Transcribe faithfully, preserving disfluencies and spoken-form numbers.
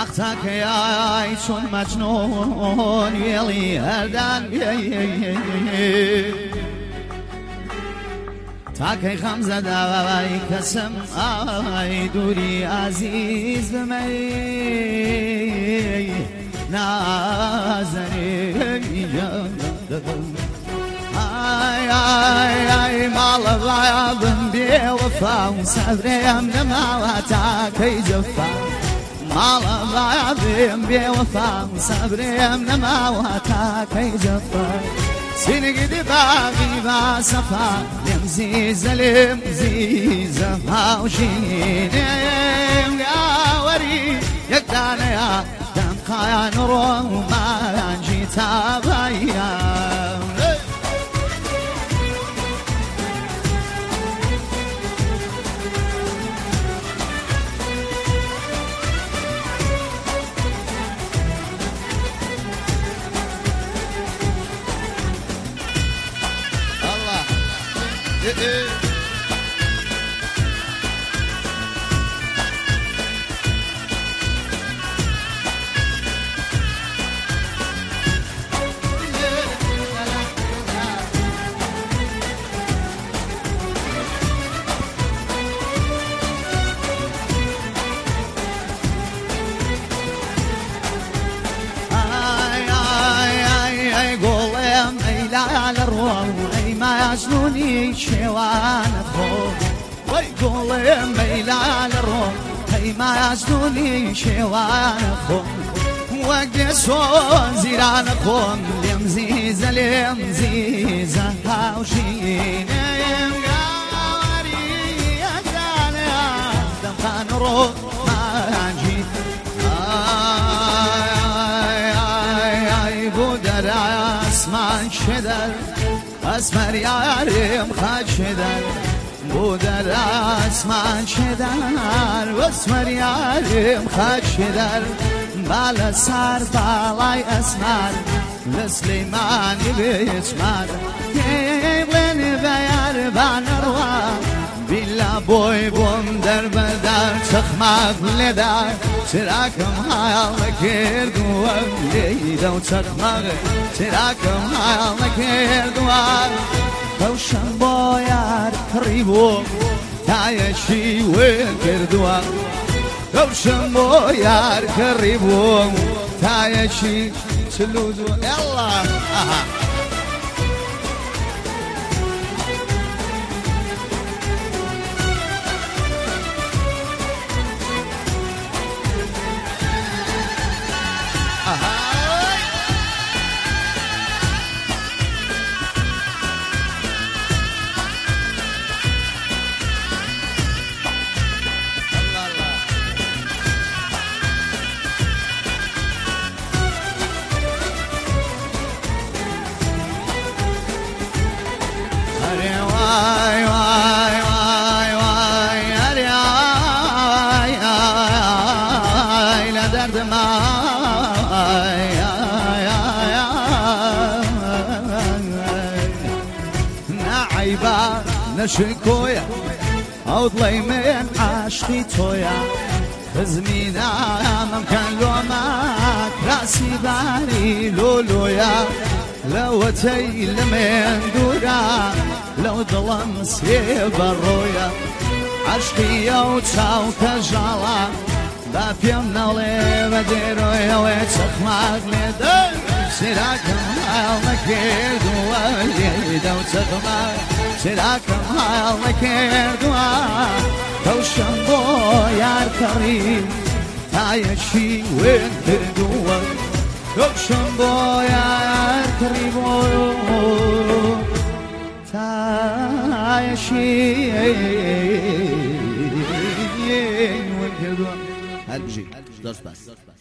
وقتك يا شون مجنون يلي هردان تاكي خمزة دواي كسم آي دوري عزيز بمي نازني آي آي آي مال ضياض بوفا وصبري من ما تاكي جفا مال ضياض بوفا وصبري من ما تاكي جفا سنقد باغي ما صفا لمزيزة لمزيزة هاوشين يا وري يقدانا يا دم خايا نروح وما جيتا بايا على الروح أي ما يجنوني شوان أخوه ويقول ميل على الروح أي ما يجنوني شوان أخوه وقسون زيران أخوه لمزيزة لمزيزة هاوشين يمقاري أجانا دمخان روح ما جيت بودر اسمان شدر اسمر یارم خاک شدر بودر اسمان شدر اسمر یارم خاک شدر بالا سر بالای اسمر لسلیمانی بیشمر یبلنی بیار بانروا بیلا بوی بوم در بدر چخماق لدر چراکم حیال کردوام لیدا و چخماق چراکم حیال کردوام روشن باید قریبوم تایشی وین کردوام روشن باید قریبوم تایشی چلودو الله نعيبا نشكويا او ظليمين عاشقي تويا خزمينا ممكن لو معك راسي باري لولويا لو تيل من دورا لو ظلم سيب الرويا عشقي او تشاو كجالا بابيم نولي بديرويا ويتسخماق لدر سراكم هاو مكيردو واليدا وتخماق سراكم هاو مكيردو توشن بويار كريم تايشي وين تردو توشن بويار كريم تايشي وين تردو هل بجي دوست بس